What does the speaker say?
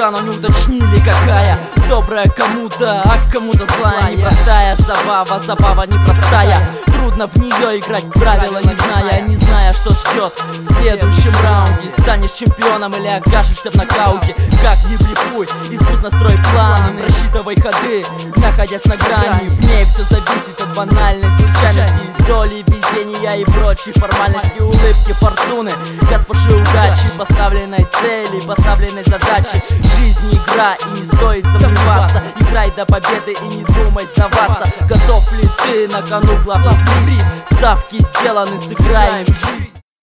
игра, но не уточнили какая. Добрая кому-то, а кому-то злая. Непростая забава, забава непростая. Трудно в нее играть, правила не зная, что ждет в следующем раунде. Станешь чемпионом или окажешься в нокауте. Как ни блефуй, искусно строй планы, просчитывай ходы, находясь на грани. В ней все зависит от банальной случайности, доли, везения и прочей формальности. Улыбки фортуны, госпожи удачи, поставленной цели, поставленной задачи. Жизнь игра, и не стоит сомневаться. Играй до победы и не думай сдаваться. Готов ли ты, на кону главный приз? Ставки сделаны, сыграем в жизнь.